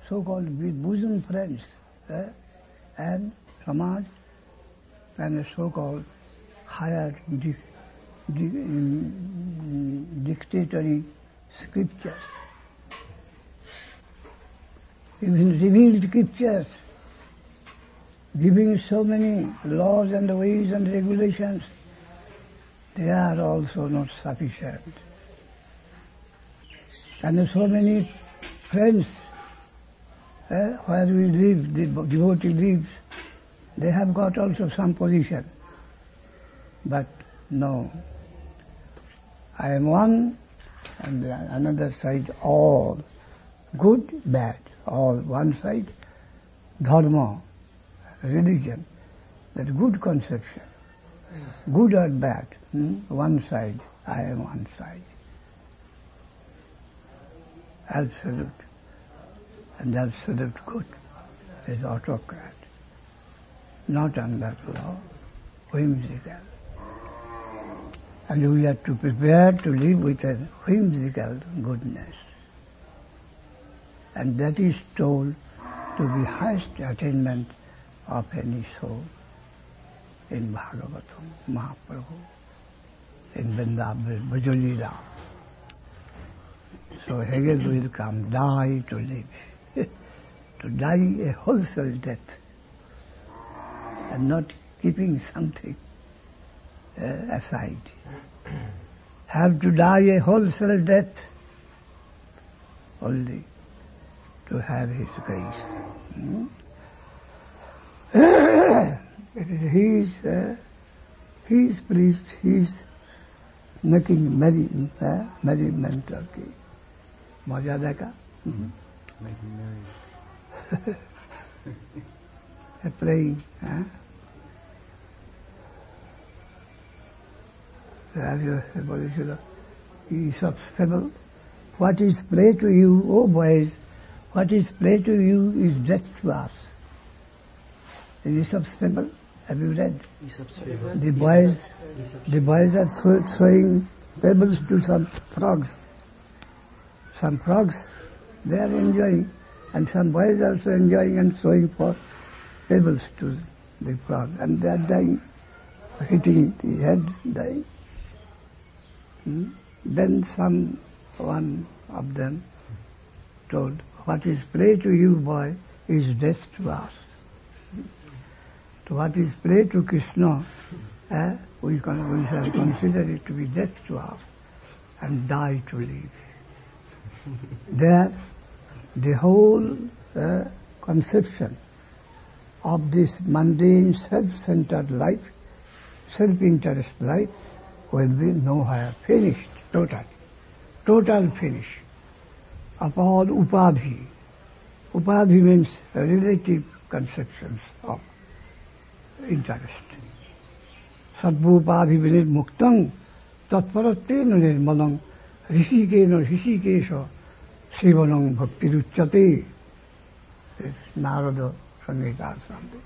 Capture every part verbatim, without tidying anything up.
so-called bosom friends, eh, and Samaj, and the so-called higher di- di- um, dictatory scriptures. Even revealed scriptures, giving so many laws and ways and regulations, they are also not sufficient. And so many friends, eh, where we live, the devotee lives, they have got also some position. But no, I am one, and another side all, good, bad, all one side, dharma, religion, that good conception, good or bad, hmm? one side, I am one side. Absolute, and absolute good is autocrat, not under law, whimsical. And we have to prepare to live with a whimsical goodness. And that is told to be highest attainment of any soul in Bhagavatam, Mahaprabhu, in Vrindavan, Bhajalila. So Hegel will come, die to live, to die a wholesale death, and not keeping something uh, aside. Have to die a wholesale death only to have His grace. Hmm? He is, uh, he is pleased, he is making merry, uh, merriment of the मजा देखा praying, huh? Have you heard Aesop's fable? What is play to you, O boys, what is play to you is death to us. Aesop's fable, have you read? Aesop's fable. The boys, the boys are throwing pebbles to some frogs. Some frogs, they are enjoying, and some boys also enjoying and throwing for pebbles to the frog, and they are dying, hitting the head, dying. Hmm? Then some one of them told, what is play to you, boy, is death to us. So what is play to Krishna, eh, we, can, we shall consider it to be death to us, and die to live. There, the whole uh, conception of this mundane, self-centered life, self-interest life, will be nowhere finished, total, total finish of all upadhi. Upadhi means relative conceptions of interest. Sadvupadhi vinirmuktang tatparatena nirmalang Rishikena Rishikesha Sivanam Bhaktiruchyate. It's Narada Sangita something.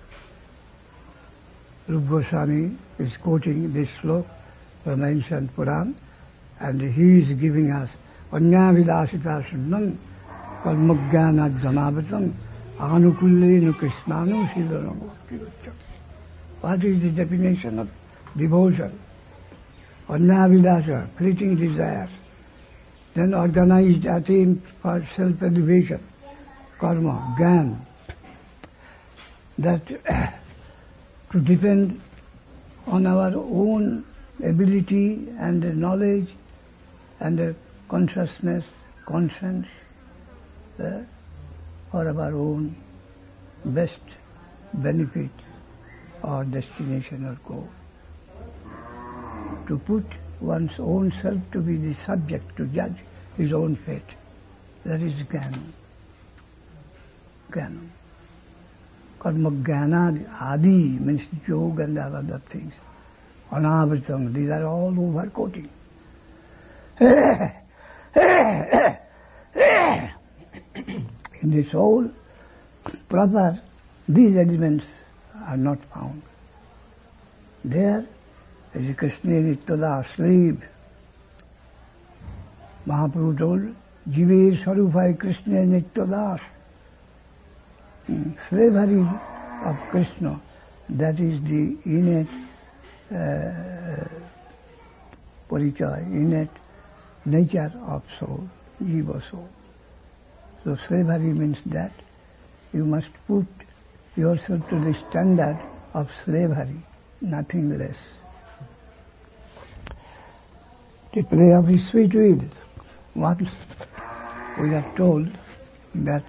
Rupa Goswami is quoting this sloka from ancient Puran, and he is giving us Anyavidasita Sunnam Kalmagyana Janavatam Anukullenu Krishnanu Sivanam Bhaktiruchyate. What is the definition of devotion? Anyavidasa, fleeting desires. Then organized attempt for self-elevation, karma, gyan, that to depend on our own ability and knowledge and consciousness, conscience, uh, for our own best benefit or destination or goal. To put one's own self to be the subject to judge his own fate. That is Jnana. Jnana. Karma Jnana Adi means yoga and other things. Anavritam, these are all over-quoting. In the soul, proper, these elements are not found. There, as Krishna Nittada, slave, Mahaprabhu told, Jive Sarupai Krishna Nityadas, slavery of Krishna, that is the innate uh, parichaya, innate nature of soul, jiva soul. So slavery means that you must put yourself to the standard of slavery, nothing less. The play of his sweet will. Once we are told that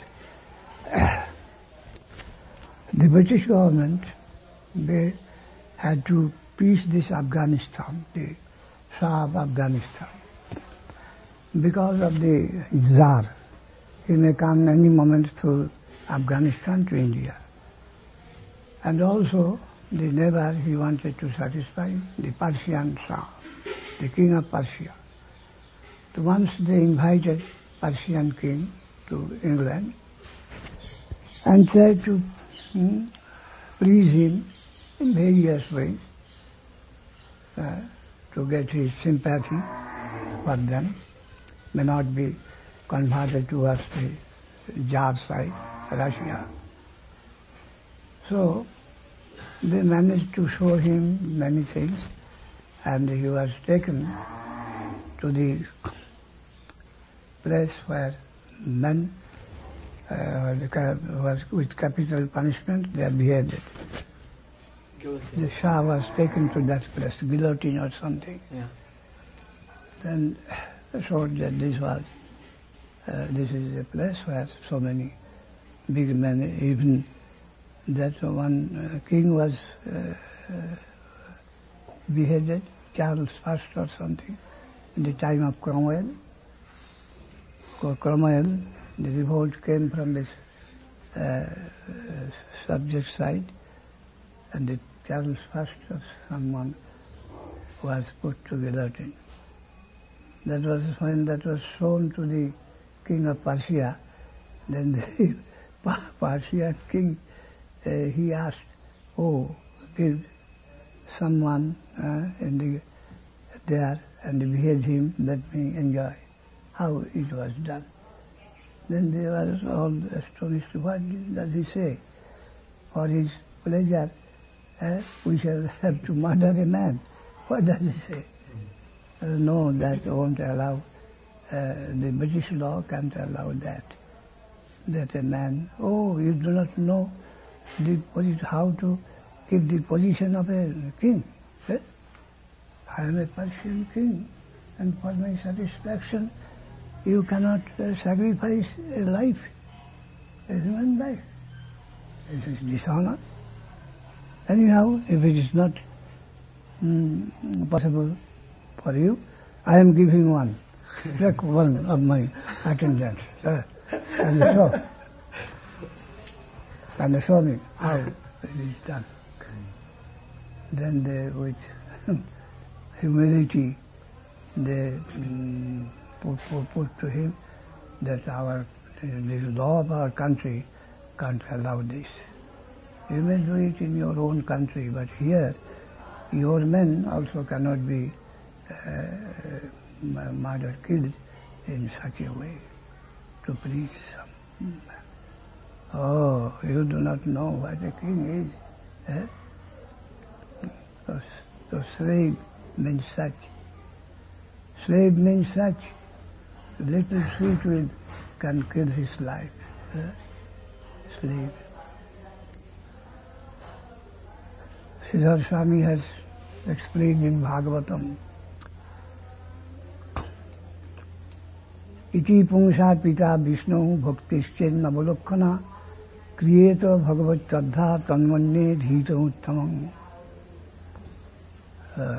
the British government, they had to peace this Afghanistan, the Shah of Afghanistan, because of the Tsar. He may come any moment through Afghanistan to India. And also the neighbor he wanted to satisfy, the Persian Shah, the king of Persia. So once they invited Persian king to England and tried to hmm, please him in various ways uh, to get his sympathy for them, may not be converted towards the Tsar side, Russia. So they managed to show him many things, and he was taken to the place where men uh, was with capital punishment, they are beheaded. The Shah was taken to that place, guillotine or something. Yeah. Then showed that this was, uh, this is a place where so many big men, even that one uh, king was uh, uh, beheaded, Charles First or something, in the time of Cromwell. Cromwell, the revolt came from this uh, uh, subject side, and the Charles First or someone was put to guillotine. That was when that was shown to the king of Persia. Then the Persian king, uh, he asked, oh, give someone uh, in the, there and behead him, let me enjoy how it was done. Then they were all astonished. What does he say? For his pleasure, uh, we shall have to murder a man. What does he say? Uh, no, that won't allow, uh, the British law can't allow that. That a man, oh, you do not know the how to keep the position of a king. Eh? I am a Persian king, and for my satisfaction, you cannot uh, sacrifice a life, a human life. This is dishonor. Anyhow, if it is not mm, possible for you, I am giving one. Take one of my attendants. Uh, and show. And show me how it is done. Then they, with humility, they mm, put, put, put to him that our the law of our country can't allow this. You may do it in your own country, but here your men also cannot be uh, murdered, killed in such a way to please some man. Oh, you do not know what a king is. Eh? So, so slave means such. Slave means such. Little sweet will can kill his life. Eh? Slave. Sridhar Swami has explained in Bhagavatam, iti pungsa pita Vishnu bhaktischenna navalokkana kriyeta bhagavat tadha tanmanye dhita uttamam. Uh,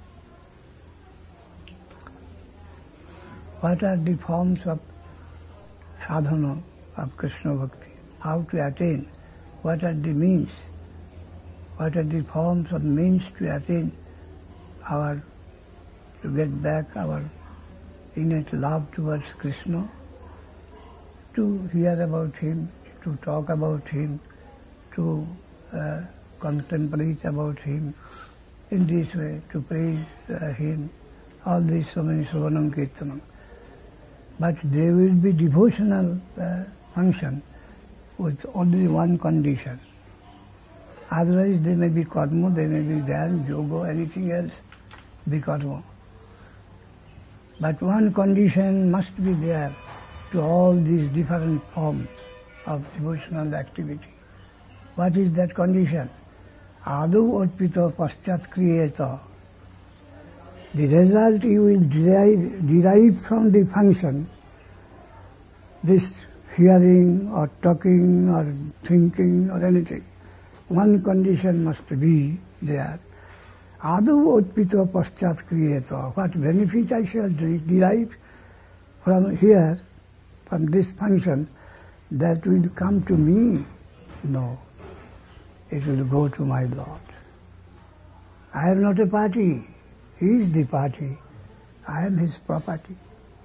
what are the forms of sadhana of Krishna Bhakti? How to attain? What are the means? What are the forms of means to attain our, to get back our innate love towards Krishna, to hear about him, to talk about him, to uh, contemplate about him, in this way, to praise uh, him, all these so many Sravanam Kirtanam. But they will be devotional uh, function with only one condition. Otherwise they may be karma, they may be dhyan, yoga, anything else, be karma. But one condition must be there to all these different forms of devotional activity. What is that condition? Adu orpita paschat kriyeta. The result you will derive, derive from the function, this hearing or talking or thinking or anything. One condition must be there. Adu orpita paschat kriyeta. What benefit I shall derive from here, from this function, that will come to me? No. It will go to my Lord. I am not a party. He is the party. I am his property.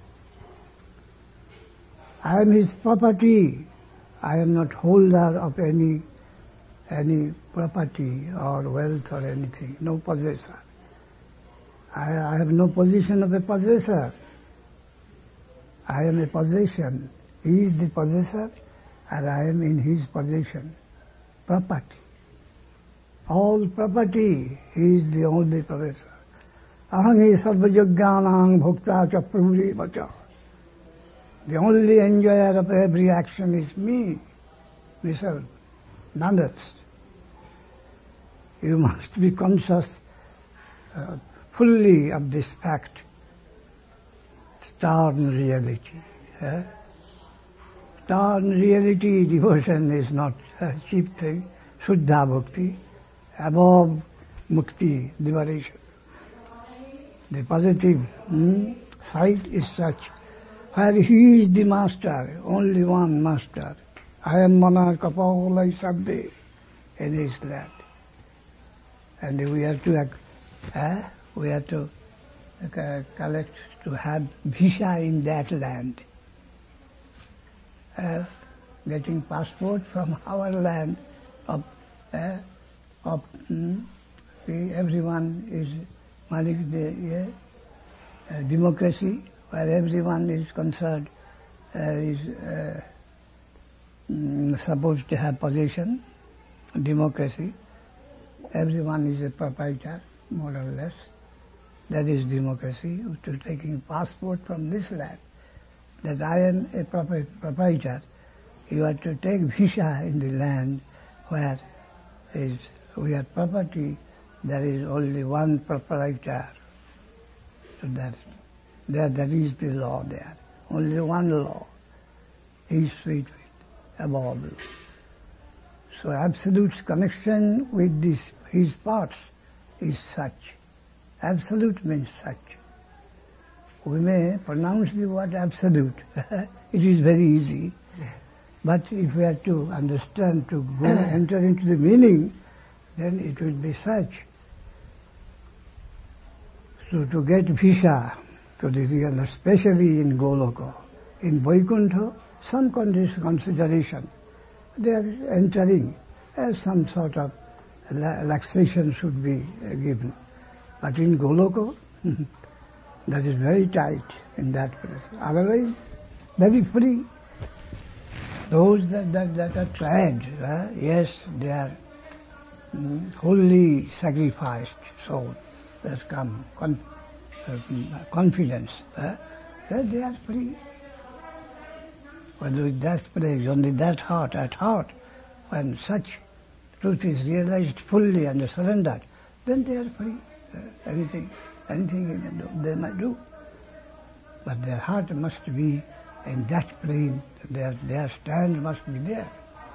I am his property. I am not holder of any any property or wealth or anything. No possessor. I, I have no position of a possessor. I am a possession. He is the possessor and I am in his possession. Property. All property. He is the only possessor. Aham hi sarvajagyanang bhukta cha prabhuri vacha. The only enjoyer of every action is me, myself, none else. You must be conscious uh, fully of this fact. Stern reality. Eh? Stern reality, devotion is not a cheap thing. Shuddha bhakti, above mukti, liberation. The positive hmm, side is such, where he is the master, only one master. I am monarch of all I subdue in his land. And we have to, uh, we have to uh, collect, to have visa in that land. Uh, getting passport from our land of, uh, of mm, everyone is Malik, the yeah, uh, democracy, where everyone is concerned, uh, is uh, mm, supposed to have possession, democracy. Everyone is a proprietor, more or less. That is democracy, to taking passport from this land. That I am a proprietor. You have to take visa in the land where is we have property. There is only one proprietor. So that, there, that is the law there. Only one law. He is sweet with, above law. So absolute connection with this, his parts is such. Absolute means such. We may pronounce the word absolute. It is very easy. But if we are to understand, to go enter into the meaning, then it will be such. So to get visa to the real, especially in Goloka, in Vaikuntha, some consideration, they are entering as some sort of relaxation should be given. But in Goloka, that is very tight in that place. Otherwise, very free. Those that, that, that are tried, uh, yes, they are mm, wholly sacrificed souls. There's come con uh, confidence, uh, that they are free. But with that place, only that heart, at heart, when such truth is realized fully and surrendered, then they are free. Uh, anything, anything they might do. But their heart must be in that plane, their, their stand must be there.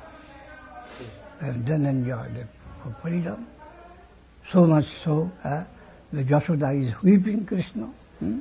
And then enjoy the freedom. So much so, uh, the Yashoda is weeping Krishna. Hmm?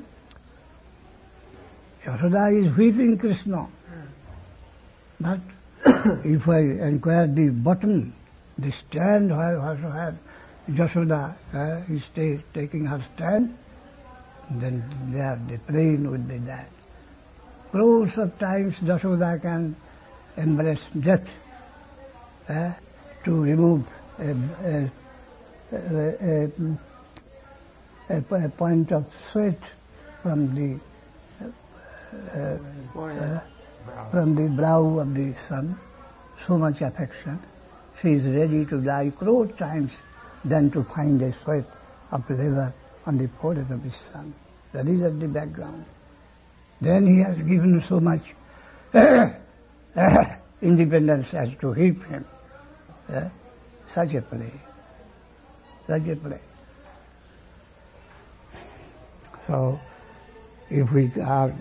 Yashoda is weeping Krishna. But if I inquire the bottom, the stand where also have Yashoda uh, is stay, taking her stand, then there the plain would be that. Crores of times Yashoda can embrace death uh, to remove a, a, a, a, a point of sweat from the uh, uh, from the brow of the son. so much affection, she is ready to die crore times than to find a sweat of liver on the forehead of his son. That is at the background. Then he has given so much independence as to heap him. Uh, such a play. Such a play. So, if we are,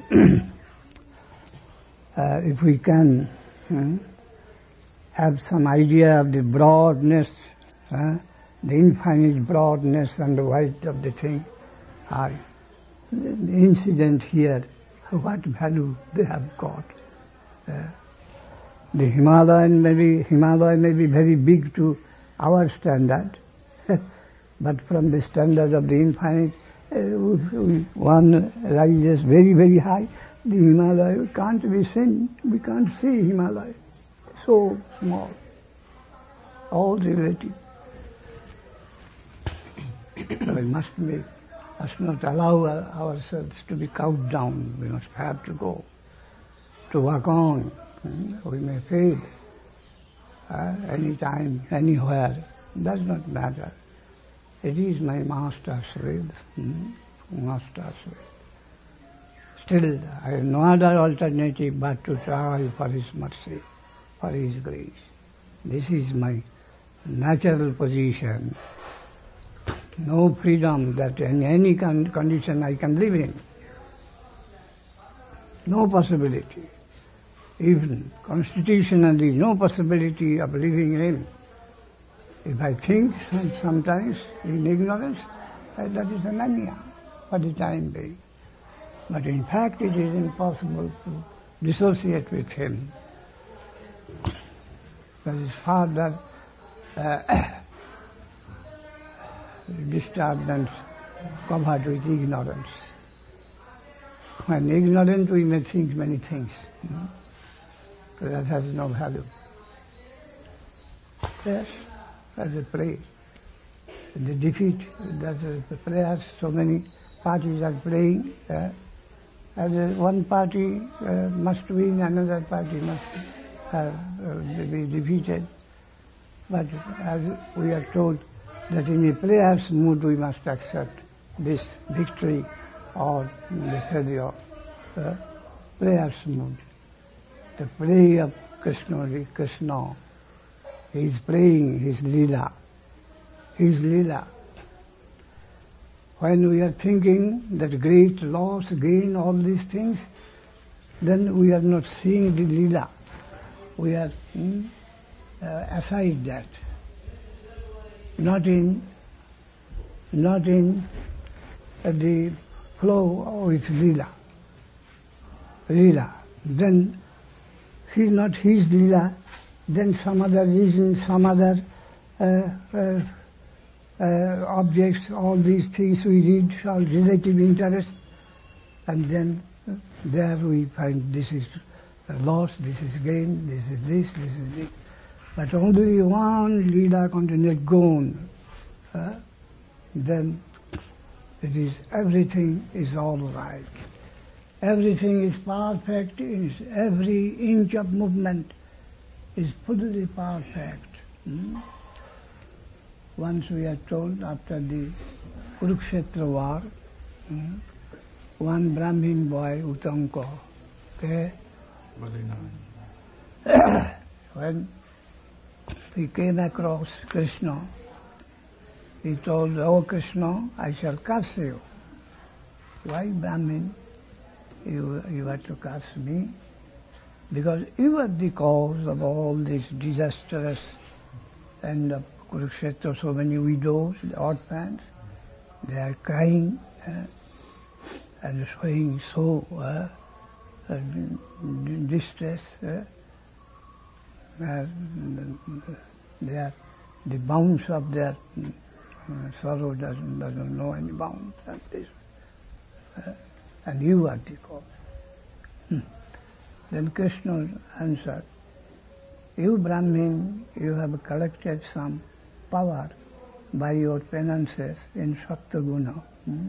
uh, if we can uh, have some idea of the broadness, uh, the infinite broadness and the width of the thing, uh, the incident here, what value they have got. Uh, the Himalayan may be, Himalaya may be very big to our standard, but from the standard of the infinite, uh, one rises very, very high. The Himalaya can't be seen. We can't see Himalaya. So small. All relative. So we must be, must not allow ourselves to be cowed down. We must have to go, to walk on. We may fail uh, any time, anywhere. Does not matter. It is my Master's will. Hmm? Master's will. Still, I have no other alternative but to try for His mercy, for His grace. This is my natural position. No freedom that in any con- condition I can live in. No possibility. Even constitutionally, no possibility of living in. If I think some, sometimes in ignorance, that is a mania for the time being. But in fact it is impossible to dissociate with Him. That is further uh, disturbed and covered with ignorance. When ignorant we may think many things. You know? That has no value. Yes, as a play. The defeat, that's the players, so many parties are playing. Uh, as a, one party uh, must win, another party must have, uh, be defeated. But as we are told that in a player's mood we must accept this victory or the failure. Uh, player's mood. The play of Krishna, Krishna, he is playing his Leela, his Leela. When we are thinking that great loss, gain, all these things, then we are not seeing the Leela. We are hmm, uh, aside that. Not in, not in uh, the flow of its Leela. Leela. Then he is not his Leela, then some other reason, some other uh, uh, uh, objects, all these things we read, all relative interest, and then uh, there we find this is loss, this is gain, this is this, this is this. But only one Leela continued gone, uh, then it is, everything is all right. Everything is perfect, is every inch of movement is fully perfect. Hmm? Once we are told after the Kurukshetra war, hmm, one Brahmin boy, Utanka, okay, when he came across Krishna, he told, "Oh Krishna, I shall curse you." Why, Brahmin? You, you are to curse me? Because you are the cause of all this disastrous and of Kurukshetra, so many widows, the orphans, they are crying uh, and showing so uh, uh, distress. Uh, uh, they are, the bounds of their uh, sorrow doesn't, doesn't know any bounds. And, this, uh, and you are the cause. Hmm. Then Krishna answered, "You Brahmin, you have collected some power by your penances in Saptaguna. Hmm?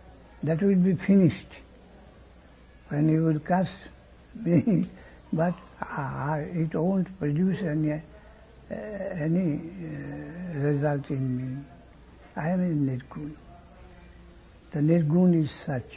That will be finished when you will curse me, but uh, it won't produce any, uh, any uh, result in me. I am in Nirguna. The Nirguna is such.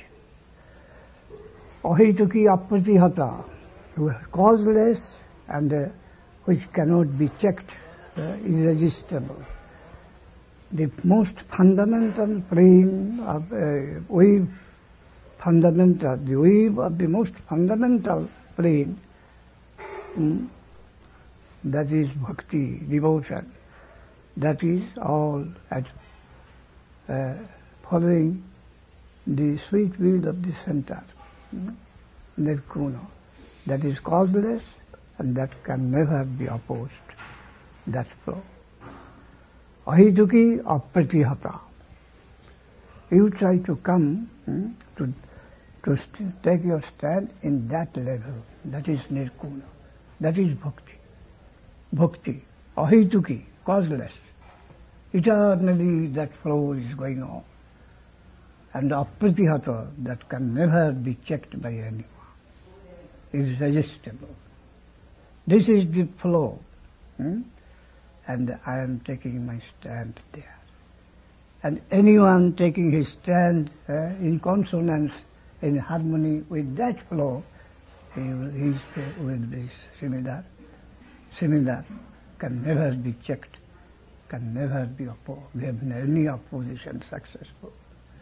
Ahituki apratihata, causeless and uh, which cannot be checked, uh, irresistible. The most fundamental plane of uh, wave, fundamental, the wave of the most fundamental plane, mm, that is bhakti, devotion, that is all at uh, following the sweet will of the center, mm, Nirguna, that is causeless and that can never be opposed, that flow. Ahituki apratihata. You try to come hmm, to to st- take your stand in that level. That is Nirguna. That is bhakti. Bhakti. Ahituki, causeless. Eternally that flow is going on. And apratihata, that can never be checked by anyone. Is irresistible. This is the flow. Hmm? And I am taking my stand there. And anyone taking his stand uh, in consonance, in harmony with that flow, he will, he will be similar, similar, can never be checked, can never be opposed, have any opposition successful.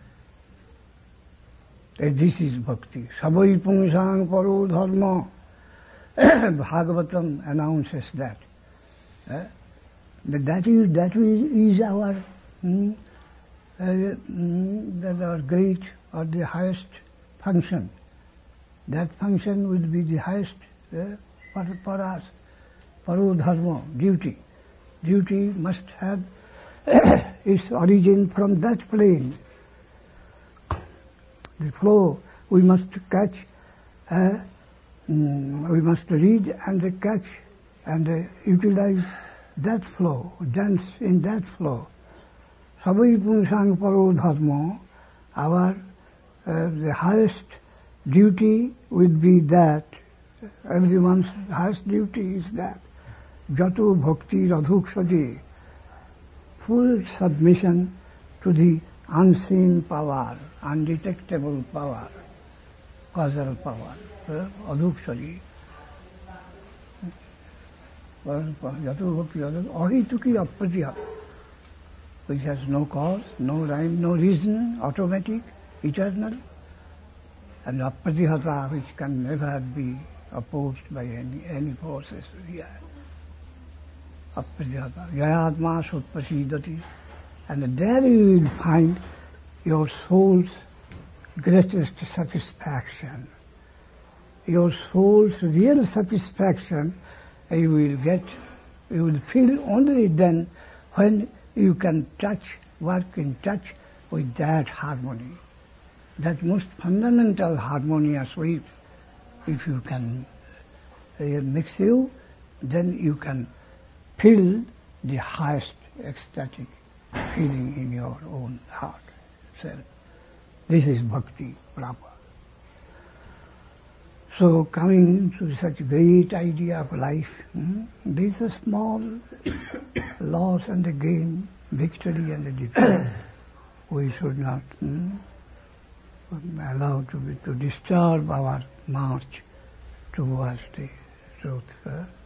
This is bhakti. Sabai pungsang paro dharma. Bhagavatam announces that. Uh, But that is, that is our, mm, uh, mm, that our great or the highest function. That function will be the highest uh, for, for us. Paro dharma, duty. Duty must have its origin from that plane. The flow we must catch, uh, mm, we must read and catch and uh, utilize that flow, dance in that flow. Sabai pungsang paro dharma, our uh, the highest duty will be that. Everyone's highest duty is that. Jato bhakti radhukshaji, full submission to the unseen power, undetectable power, causal power, uh, adhukshaji. Ahituki apratihata, which has no cause, no rhyme, no reason, automatic, eternal, and apratihata, which can never be opposed by any, any forces here. Apratihata, yayatma sutpasidati, and there you will find your soul's greatest satisfaction. Your soul's real satisfaction you will get, you will feel only then when you can touch, work in touch with that harmony. That most fundamental harmonious wave, if you can uh, mix you, then you can feel the highest ecstatic feeling in your own heart self. This is bhakti proper. So coming to such great idea of life, hmm, these are small loss and a gain, victory and a defeat. We should not hmm, allow to be, to disturb our march towards the truth.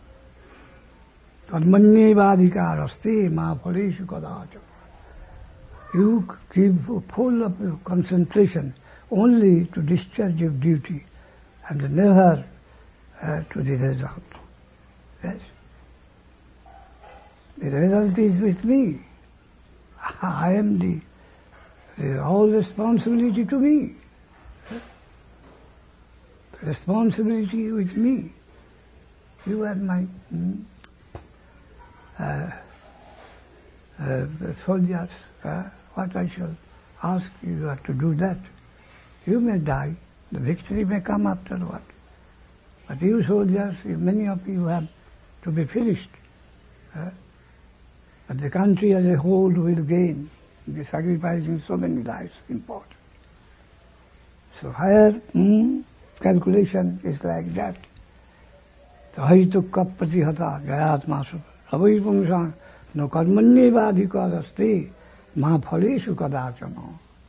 Karmanyevadhikar asti ma phaleshu kadacha. You give full of your concentration only to discharge your duty and never uh, to the result. Yes. The result is with me. I am the, the all responsibility to me. Responsibility with me. You are my mm, uh, uh, soldiers. Uh, what I shall ask you are to do that. You may die. The victory may come afterward. But you soldiers, many of you have to be finished. Uh, but the country as a whole will gain, be sacrificing so many lives, important. So higher mm, calculation is like that. Sahitukka pratihata jayatmasu savai pungsang no karmanyevadhikadasti ma phaleshu kadachana.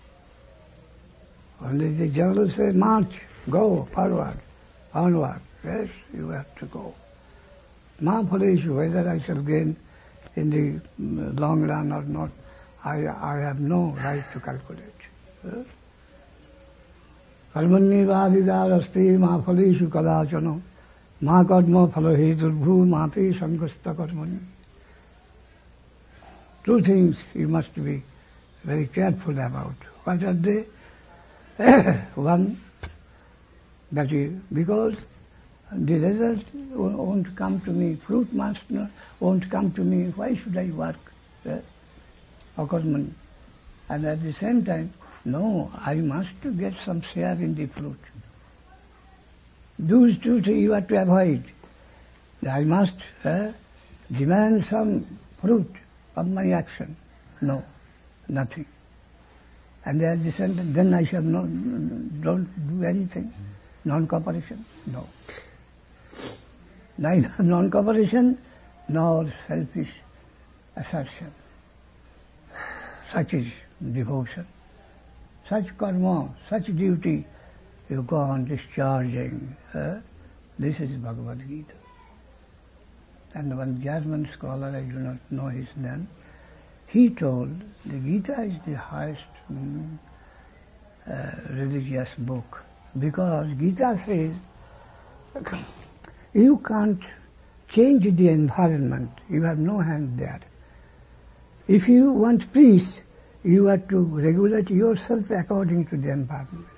Only the general says, march, go forward, onward. Yes, you have to go. Ma phaleshu, whether I shall gain in the long run or not, I, I have no right to calculate. Karmanyevadhikadasti ma phaleshu kadachana. Ma karma phalaheturbhu mati sankasta karmani. Two things you must be very careful about. What are they? One, that is, because the result won't come to me, fruit must not, won't come to me, why should I work? Eh? Akarmani. And at the same time, no, I must get some share in the fruit. Those two things you have to avoid. I must uh, demand some fruit of my action. No, nothing. And at the same time, then I shall not, don't do anything. Non-cooperation? No. Neither non-cooperation nor selfish assertion. Such is devotion. Such karma, such duty, you go on discharging. Uh, this is Bhagavad Gita. And one German scholar, I do not know his name, he told the Gita is the highest um, uh, religious book, because Gita says you can't change the environment, you have no hand there. If you want peace, you have to regulate yourself according to the environment.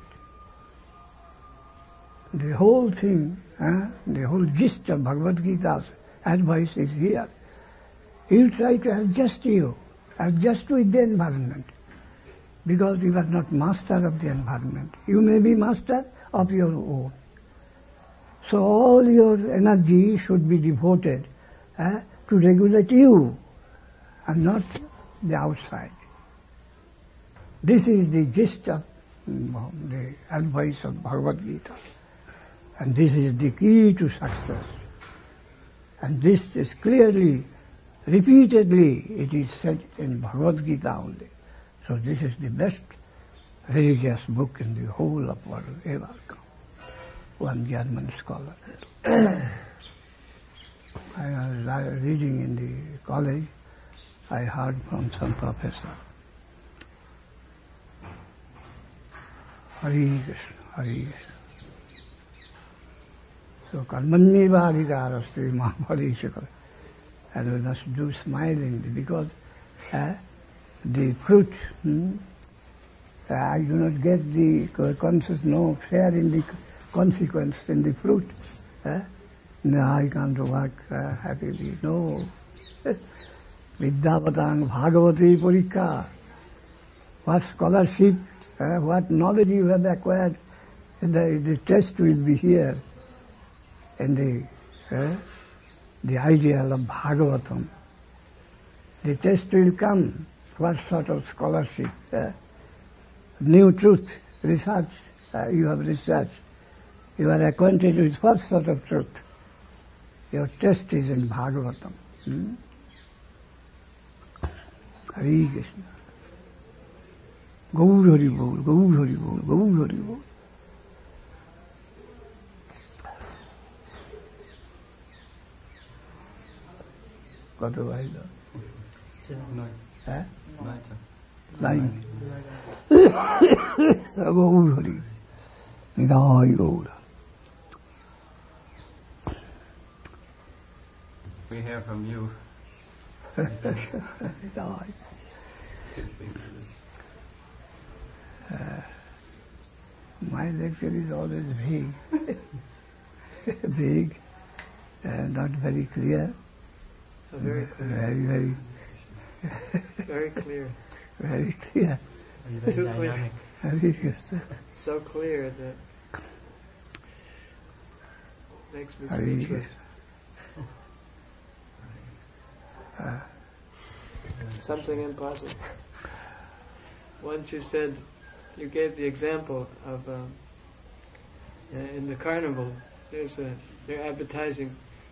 The whole thing, uh, the whole gist of Bhagavad Gita's advice is here. You try to adjust you, adjust with the environment, because you are not master of the environment. You may be master of your own. So all your energy should be devoted uh, to regulate you and not the outside. This is the gist of um, the advice of Bhagavad Gita. And this is the key to success. And this is clearly, repeatedly, it is said in Bhagavad Gita only. So this is the best religious book in the whole of world ever come. One German scholar. I was reading in the college, I heard from some professor. Hari Krishna, Hari Krishna. So, karmanyevadhikarasti ma phaleshu kadachana. And we must do smiling because uh, the fruit, hmm, uh, I do not get the conscious, no share in the consequence in the fruit. Uh, no, I can't work uh, happily. No. Vidyapatang bhagavati parikha. What scholarship, uh, what knowledge you have acquired, the, the test will be here. And the, uh, the ideal of Bhagavatam. The test will come, what sort of scholarship, uh, new truth, research, uh, you have researched. You are acquainted with what sort of truth. Your test is in Bhagavatam. Hmm? Hare Krishna. Gaur Hari Bol, Gaur Hari Bol, Gaur Hari Bol. কত বাইল হ্যাঁ লাইন Gaur Hari Nitai Gaur We hear from you. Nitai uh, my lecture is always vague vague uh, not very clear. Oh, very clear. Very, very, very clear. Very clear. Very Too dynamic. clear. So clear that makes me speechless. Uh, Something impossible. Once you said, you gave the example of um, in the carnival. There's a they're advertising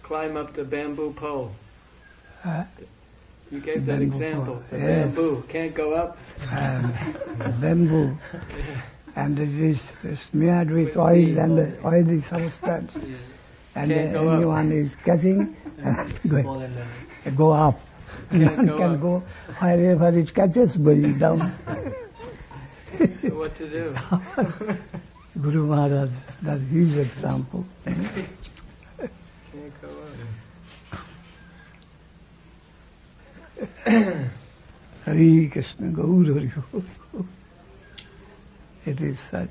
climb up the bamboo pole. Uh, you gave that example. Pole. The Yes. bamboo can't go up. And bamboo. And it is smeared with oil and the oily substance. And Can't uh, go up. anyone is catching and go, go up. Can't None go can up. go wherever it catches, going down. So what to do? Guru Maharaj, that's his example. Can't go up. Hare Krishna, Gaur Hari Gaur. It is such.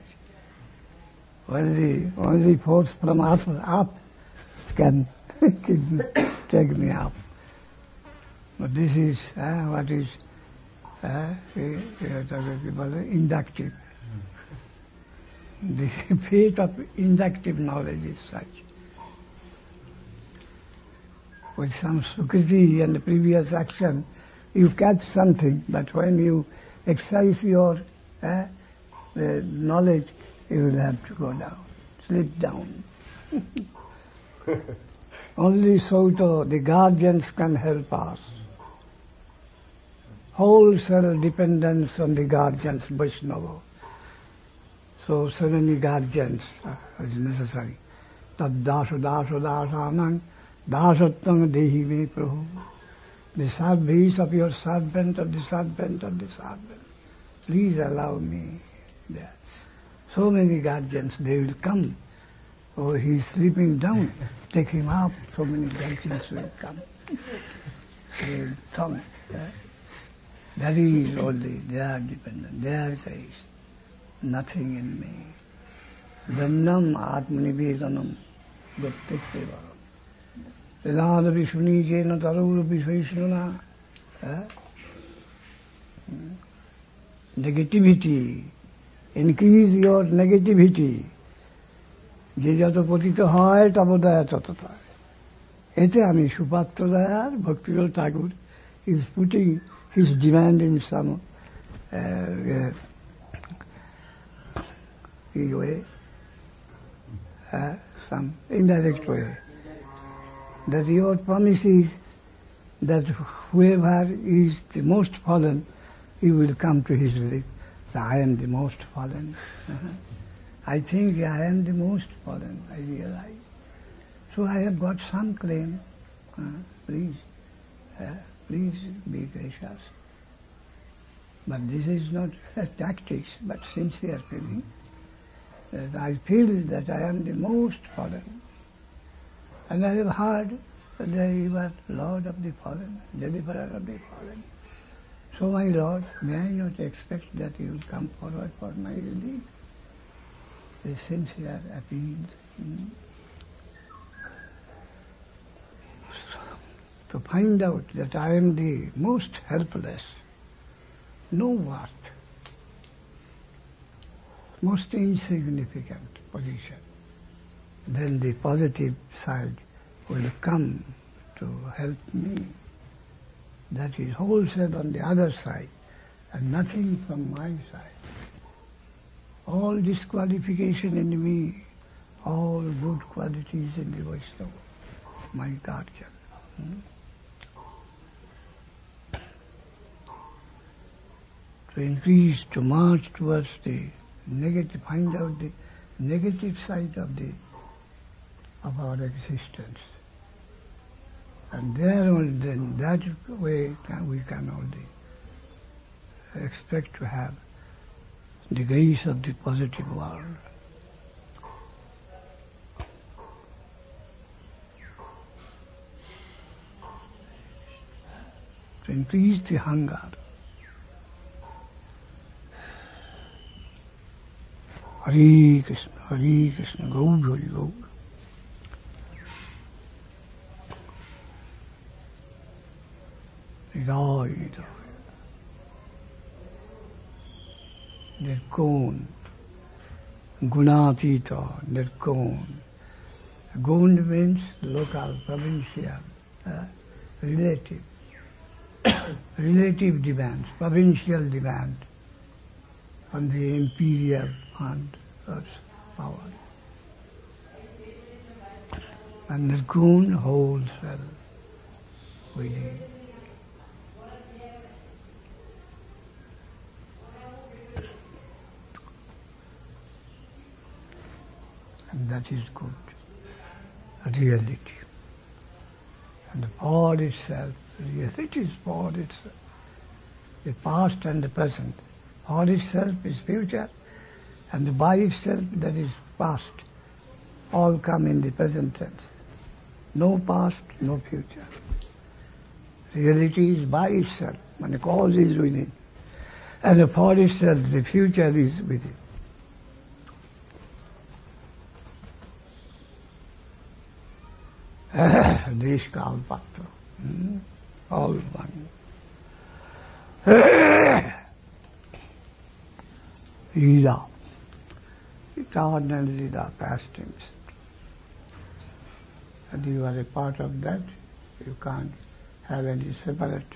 Only, only force from up, up can take me up. But this is uh, what is uh, we, we are talking about inductive. The fate of inductive knowledge is such. With some sukriti and the previous action, you catch something, but when you exercise your uh, the knowledge, you will have to go down, slip down. Only so to the guardians can help us. Wholesale dependence on the guardians, Vaishnava. So, so many guardians uh, is necessary. Tad dasha dasha dasanang dasattam dehi me prabhu. The service of your servant, of the servant, of the servant. Please allow me there. So many guardians, they will come. Oh, he is sleeping down. Take him up. So many guardians will come. They will come. Yeah. That is only, they are dependent. They are grace. Nothing in me. Dandam atmanivedanam goptevaram. Vedadavi sunijena tarurupi vaishnuna. Negativity. Increase your negativity. যে যত পতিত হয় তপদয়া তত তার। এতে আমি সুপাত্র দয়ার ভক্তিলাল ঠাকুর is putting his demand in some uh, uh, way, uh, some indirect way. That your promise is that whoever is the most fallen, you will come to his relief. I am the most fallen. Uh-huh. I think I am the most fallen, I realize. So I have got some claim. Uh, please, uh, please be gracious. But this is not uh, tactics, but sincere feeling. That I feel that I am the most fallen. And I have heard that you are Lord of the fallen, deliverer of the fallen. So my Lord, may I not expect that you will come forward for my relief? The sincere appeal. Mm. To find out that I am the most helpless, no worth, most insignificant position, then the positive side will come to help me. That is wholesale on the other side, and nothing from my side. All disqualification in me, all good qualities in the Vaishnava, my guardian. Hmm? To increase, to march towards the negative, find out the negative side of the of our existence. And there only then that way can, we can only expect to have the grace of the positive world. To increase the hunger. Hare Krishna, Hare Krishna, Gaur Hari Gaur. Hidaya, Hidaya. Nirgun, Gunatita, Nirgun. Gun means local, provincial, uh, relative. Relative demands, provincial demand on the imperial fund of power. and Nirgun holds well within. And that is good, reality. And the God itself, reality is God itself. The past and the present. God itself is future, and the by itself, that is past. All come in the present tense. No past, no future. Reality is by itself, and the cause is within. And the for itself, the future is within. Desh Kal Patra. Hmm? All one. Leela. Eternal Leela, past tense. And you are a part of that. You can't have any separate.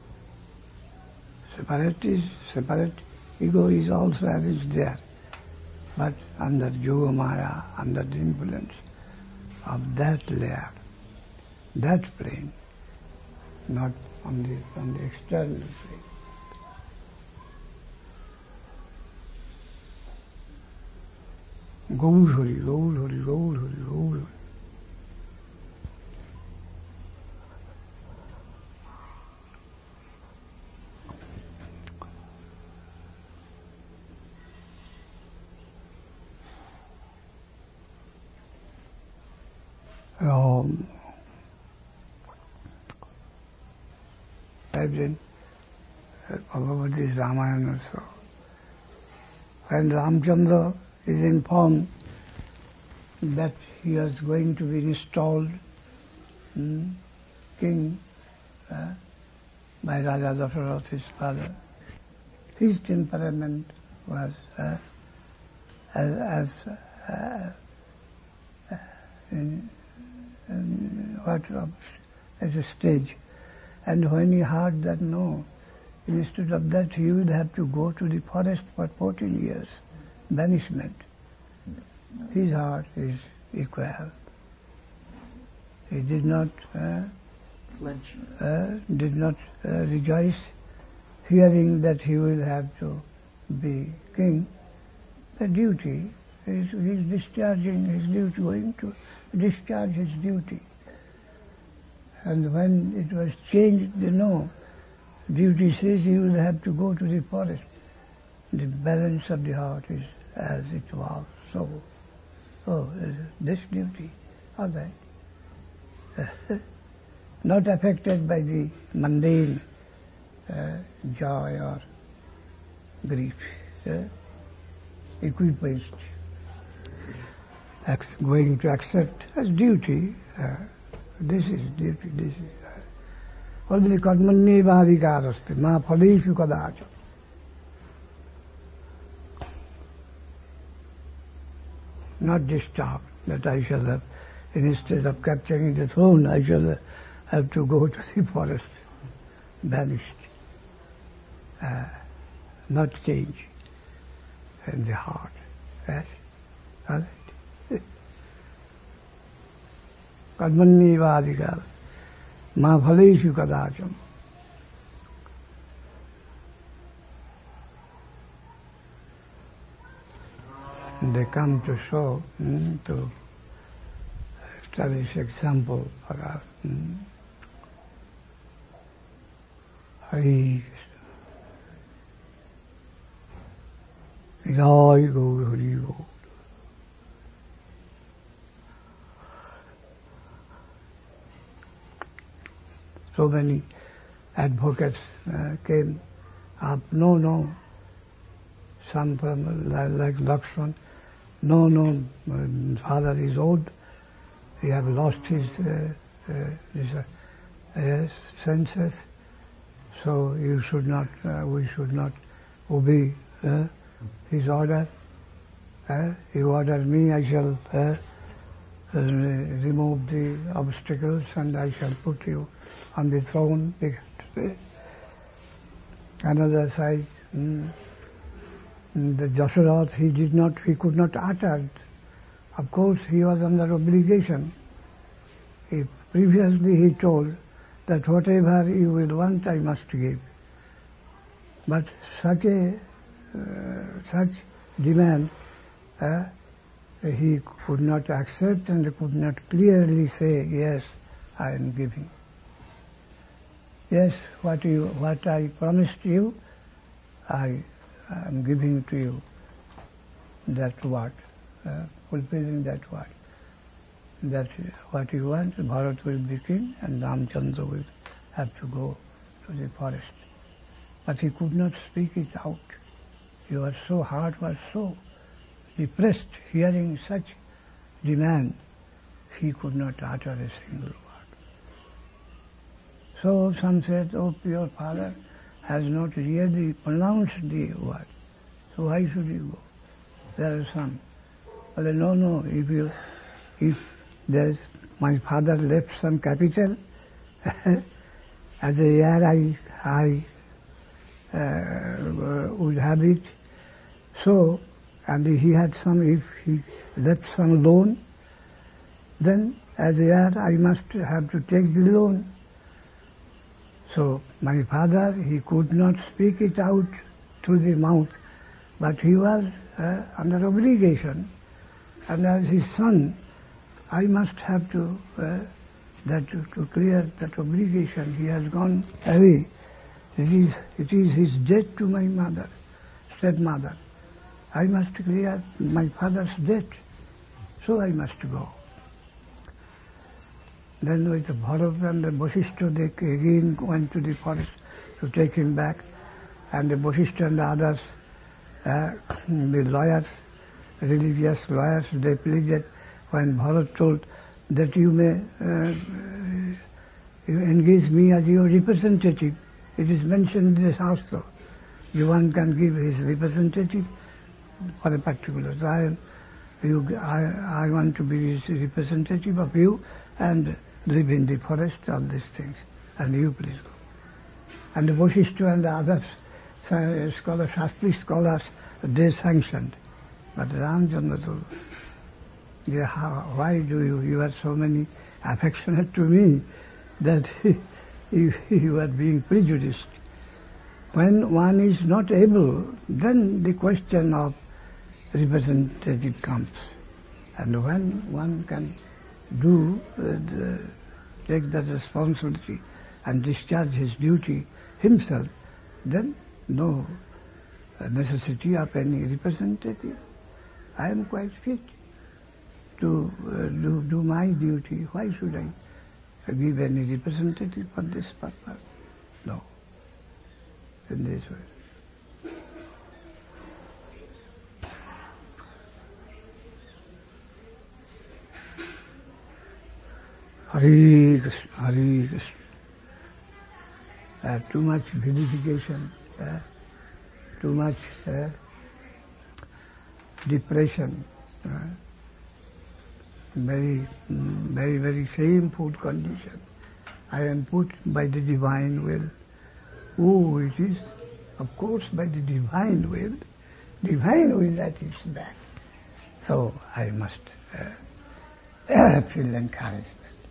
Separate is separate. Ego is also arranged there. But under Yoga Maya, under the influence of that layer, that plane, not on the, on the external plane. Gaur Hari, Gaur Hari, Gaur Hari, Gaur Hari. Um, I've been Bhagavad Ramayana also. When Ramchandra is informed that he is going to be installed hmm, king uh, by Raja Dasharatha, his father, his temperament was uh, as, as uh, in, in what at a stage. And when he heard that no, instead of that he would have to go to the forest for fourteen years, banishment, his heart is equal. He did not uh, flinch, uh, did not uh, rejoice, fearing that he will have to be king. The duty is he is discharging his duty, going to discharge his duty. And when it was changed, you know, duty says he will have to go to the forest. The balance of the heart is as it was. So, oh, this duty, all right. Not affected by the mundane uh, joy or grief. Uh, equipoised. Going to accept as duty. Uh, This is duty, this is. Only karmanni vadhikarasti, ma phaleshu kadacha. Not disturbed that I shall have, instead of capturing the throne, I shall have to go to the forest, banished. Uh, not change in the heart. Yes? All right. Karmanni vadhikar, ma phaleshu kadacham. They come to show, mm, to establish example for us. Mm. Hari Jai Gaur Hari Gaur. So many advocates uh, came up, no, no, some from like Lakshman, no, no, my father is old, he have lost his, uh, uh, his uh, senses, so you should not, uh, we should not obey uh, his order. Uh, he ordered me, I shall uh, uh, remove the obstacles and I shall put you on the throne. Another side, mm, the Dasharatha, he did not, he could not utter. Of course, he was under obligation. If previously he told that whatever you will want, I must give. But such a uh, such demand uh, he could not accept and could not clearly say, yes, I am giving. Yes, what you what I promised you, I am giving to you. That what? Uh, fulfilling that what? That what you want, Bharat will be king and Ramchandra will have to go to the forest. But he could not speak it out. Your so heart was so depressed, hearing such demand, he could not utter a single word. So some said, oh, your father has not really pronounced the word, so why should you go? There are some. Well, no, no, if you, if there's, my father left some capital, as a year I, I uh, would have it. So, and he had some, if he left some loan, then as a year I must have to take the loan. So my father, he could not speak it out through the mouth, but he was uh, under obligation. And as his son, I must have to, uh, that to, to clear that obligation. He has gone away. It is, it is his debt to my mother, stepmother. I must clear my father's debt, so I must go. Then with the Bharat and the Vasishtha, they again went to the forest to take him back. And the Vasishtha and the others, uh, the lawyers, religious lawyers, they pleaded when Bharat told that you may uh, you engage me as your representative. It is mentioned in the Shastra. One can give his representative for a particular time. You, I, I want to be his representative of you and live in the forest, all these things, and you please go. And the Vasishtha and the other scholars, Shastri scholars, they sanctioned. But Ramchandra told, yeah, how, why do you, you are so many affectionate to me that you, you are being prejudiced. When one is not able, then the question of representative comes. And when one can do, uh, the, take that responsibility and discharge his duty himself, then no necessity of any representative. I am quite fit to uh, do, do my duty. Why should I give any representative for this purpose? No. In this way. Hare Krishna, Hare Krishna. Uh, too much vilification, uh, too much uh, depression, uh, very, very, very shameful condition. I am put by the divine will. Oh, it is, of course, by the divine will. Divine will that is back. So I must uh, feel encouragement.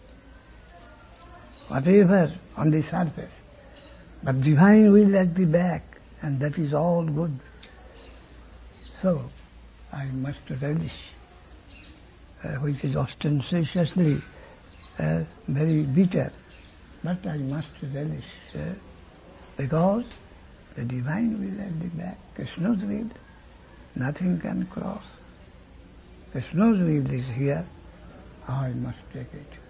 Whatever on the surface, but divine will at the back, and that is all good. So I must relish, uh, which is ostentatiously uh, very bitter, but I must relish, uh, because the divine will at the back, Krishna's will, nothing can cross. Krishna's will is here, I must take it.